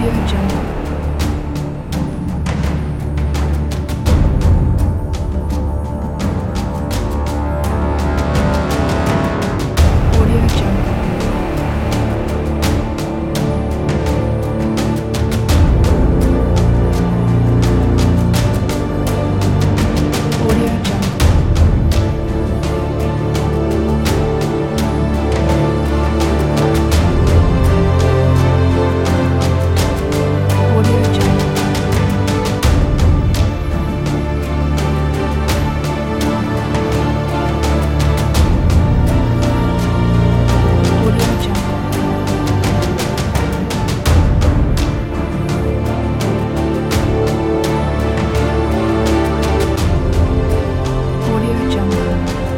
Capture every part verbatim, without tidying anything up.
Audio Jungle. Audio Jungle. Audio Jungle. Audio Jungle. Audio Jungle. Audio Jungle.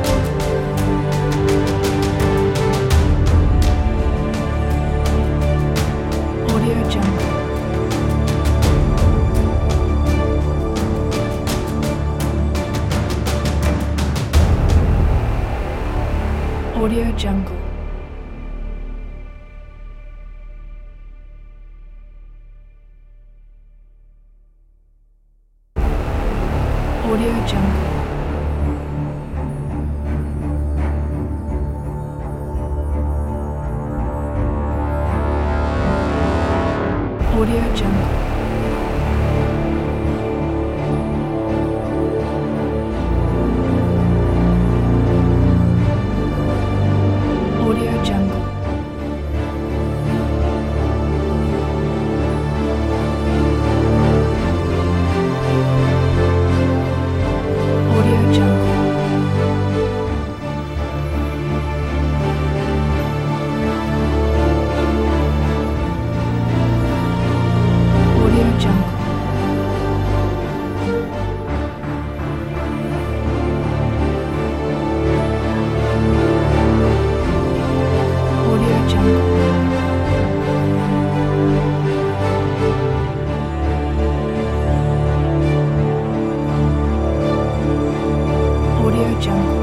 Audio Jungle. Audio Jungle. Audio Jungle. Audio Jungle. Audio Jungle. Audio Jungle. Audio Jungle. Audio Jungle. Audio Jungle.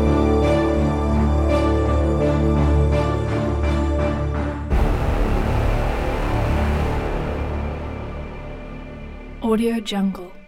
Audio Jungle.